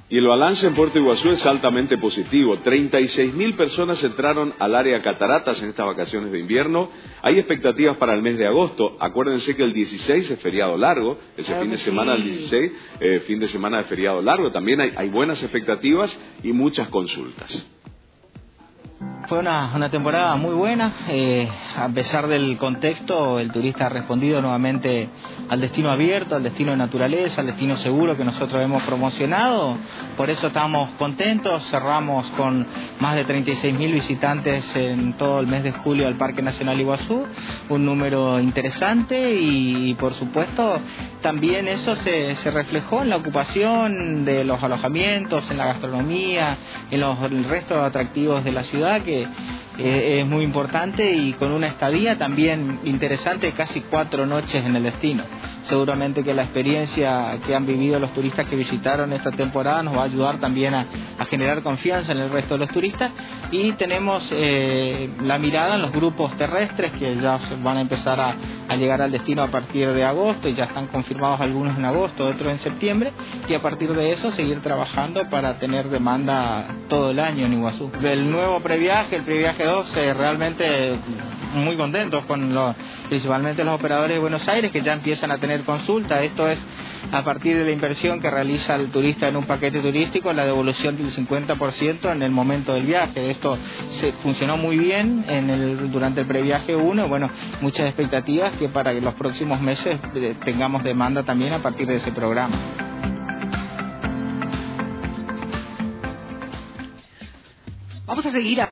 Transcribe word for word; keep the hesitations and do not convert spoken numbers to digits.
Y el balance en Puerto Iguazú es altamente positivo. treinta y seis mil personas entraron al área Cataratas en estas vacaciones de invierno. Hay expectativas para el mes de agosto. Acuérdense que el dieciséis es feriado largo. Ese Claro fin de que semana, sí. el dieciséis, eh, fin de semana de feriado largo. También hay, hay buenas expectativas y muchas consultas. Fue una, una temporada muy buena, eh, a pesar del contexto, el turista ha respondido nuevamente al destino abierto, al destino de naturaleza, al destino seguro que nosotros hemos promocionado. Por eso estamos contentos, cerramos con más de treinta y seis mil visitantes en todo el mes de julio al Parque Nacional Iguazú, un número interesante y, y por supuesto también eso se, se reflejó en la ocupación de los alojamientos, en la gastronomía, en los, el resto de atractivos de la ciudad, que eh, es muy importante, y con una estadía también interesante, casi cuatro noches en el destino. Seguramente que la experiencia que han vivido los turistas que visitaron esta temporada nos va a ayudar también a, a generar confianza en el resto de los turistas, y tenemos eh, la mirada en los grupos terrestres que ya van a empezar a, a llegar al destino a partir de agosto, y ya están confirmados algunos en agosto, otros en septiembre, y a partir de eso seguir trabajando para tener demanda todo el año en Iguazú. El nuevo previaje, el previaje dos, eh, realmente muy contentos con los, principalmente los operadores de Buenos Aires, que ya empiezan a tener consulta. Esto es a partir de la inversión que realiza el turista en un paquete turístico, la devolución del cincuenta por ciento en el momento del viaje. Esto se funcionó muy bien en el, durante el previaje uno. Bueno, muchas expectativas que para que los próximos meses eh, tengamos demanda también a partir de ese programa. Vamos a seguir a